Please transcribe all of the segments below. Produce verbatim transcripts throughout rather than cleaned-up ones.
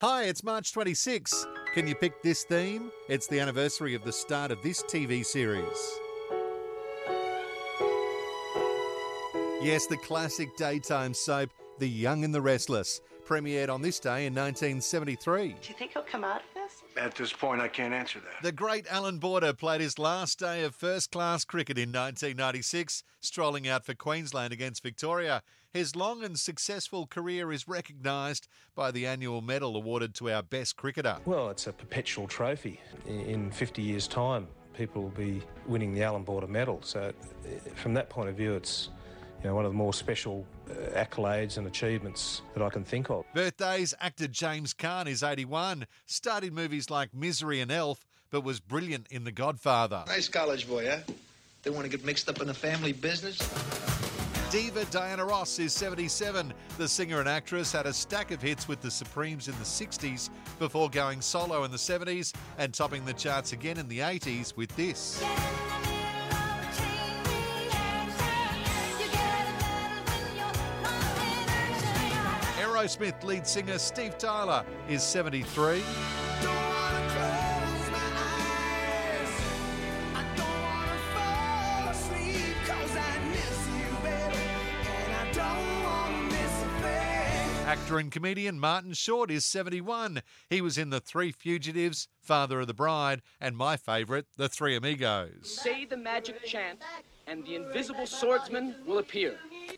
Hi, it's March twenty-sixth. Can you pick this theme? It's the anniversary of the start of this T V series. Yes, the classic daytime soap, The Young and the Restless, premiered on this day in nineteen seventy-three. Do you think he'll come out of this? At this point, I can't answer that. The great Alan Border played his last day of first-class cricket in nineteen ninety-six, strolling out for Queensland against Victoria. His long and successful career is recognised by the annual medal awarded to our best cricketer. Well, it's a perpetual trophy. In fifty years' time, people will be winning the Alan Border medal. So from that point of view, it's you know, one of the more special uh, accolades and achievements that I can think of. Birthdays, actor James Caan is eighty-one, starred in movies like Misery and Elf, but was brilliant in The Godfather. Nice college boy, huh? They want to get mixed up in the family business? Diva Diana Ross is seventy-seven. The singer and actress had a stack of hits with the Supremes in the sixties before going solo in the seventies and topping the charts again in the eighties with this. Aerosmith lead singer Steve Tyler is seventy-three. Actor and comedian Martin Short is seventy-one. He was in The Three Fugitives, Father of the Bride, and my favourite, The Three Amigos. Say the magic chant, and the invisible swordsman will appear.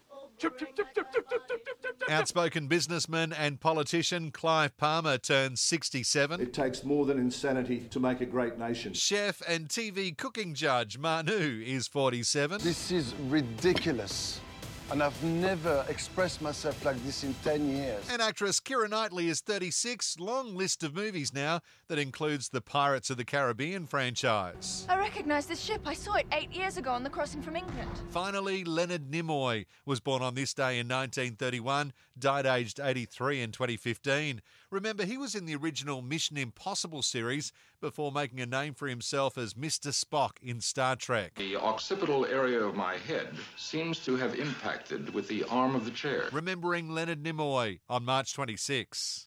Outspoken businessman and politician Clive Palmer turns sixty-seven. It takes more than insanity to make a great nation. Chef and T V cooking judge Manu is forty-seven. This is ridiculous. And I've never expressed myself like this in ten years. And actress Keira Knightley is thirty-six. Long list of movies now that includes the Pirates of the Caribbean franchise. I recognise this ship. I saw it eight years ago on the crossing from England. Finally, Leonard Nimoy was born on this day in nineteen thirty-one, died aged eighty-three in twenty fifteen. Remember, he was in the original Mission Impossible series before making a name for himself as Mister Spock in Star Trek. The occipital area of my head seems to have impacted with the arm of the chair. Remembering Leonard Nimoy on March twenty-sixth.